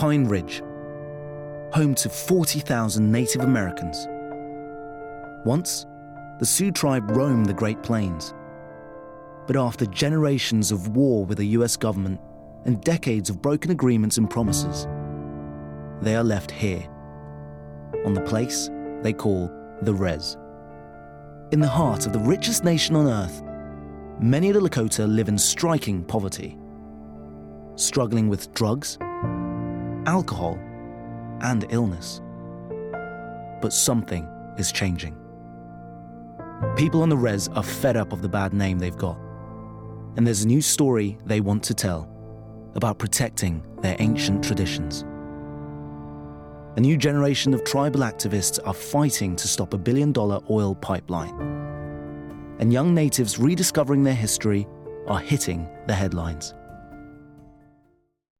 Pine Ridge, home to 40,000 Native Americans. Once, the Sioux tribe roamed the Great Plains. But after generations of war with the US government and decades of broken agreements and promises, they are left here, on the place they call the Res. In the heart of the richest nation on earth, many of the Lakota live in striking poverty, struggling with drugs, alcohol, and illness. But something is changing. People on the Res are fed up of the bad name they've got, and there's a new story they want to tell about protecting their ancient traditions. A new generation of tribal activists are fighting to stop a billion-dollar oil pipeline. And young natives rediscovering their history are hitting the headlines.